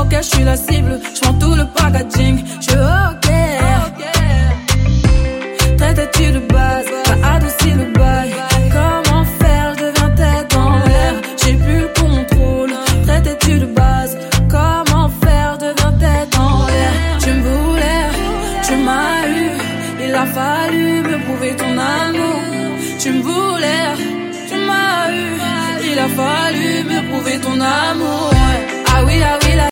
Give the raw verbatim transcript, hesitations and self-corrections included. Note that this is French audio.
ok, je suis la cible. Je prends tout le packaging. Je ok. Traitais-tu de base, t'as adouci le bail. Comment faire, je deviens tête en l'air. J'ai plus le contrôle. Traitais-tu de base, comment faire, je deviens tête en l'air. Tu me voulais, tu m'as eu. Il a fallu me prouver ton amour. Tu me voulais, tu m'as eu. Il a fallu me prouver ton amour. Ah oui, ah oui.